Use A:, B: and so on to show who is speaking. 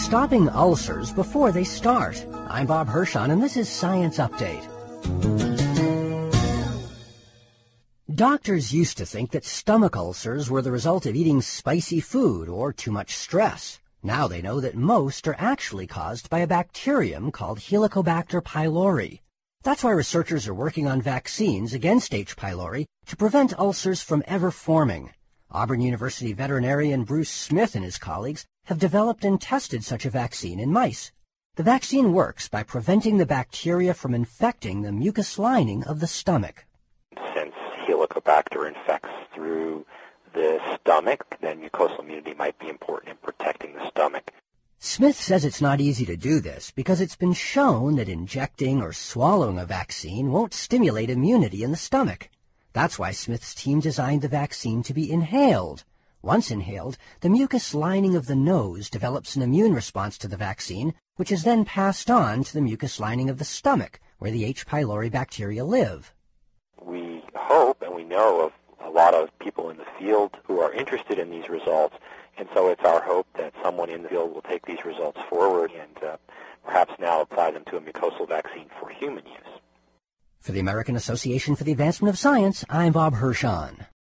A: Stopping ulcers before they start. I'm Bob Hirschon, and this is Science Update. Doctors used to think that stomach ulcers were the result of eating spicy food or too much stress. Now they know that most are actually caused by a bacterium called Helicobacter pylori. That's why researchers are working on vaccines against H. pylori to prevent ulcers from ever forming. Auburn University veterinarian Bruce Smith and his colleagues have developed and tested such a vaccine in mice. The vaccine works by preventing the bacteria from infecting the mucous lining of the stomach.
B: Since Helicobacter infects through the stomach, then mucosal immunity might be important in protecting the stomach.
A: Smith says it's not easy to do this because it's been shown that injecting or swallowing a vaccine won't stimulate immunity in the stomach. That's why Smith's team designed the vaccine to be inhaled. Once inhaled, the mucous lining of the nose develops an immune response to the vaccine, which is then passed on to the mucous lining of the stomach, where the H. pylori bacteria live.
B: We hope and we know of a lot of people in the field who are interested in these results, and so it's our hope that someone in the field will take these results forward and perhaps now apply them to a mucosal vaccine for human use.
A: For the American Association for the Advancement of Science, I'm Bob Hirschon.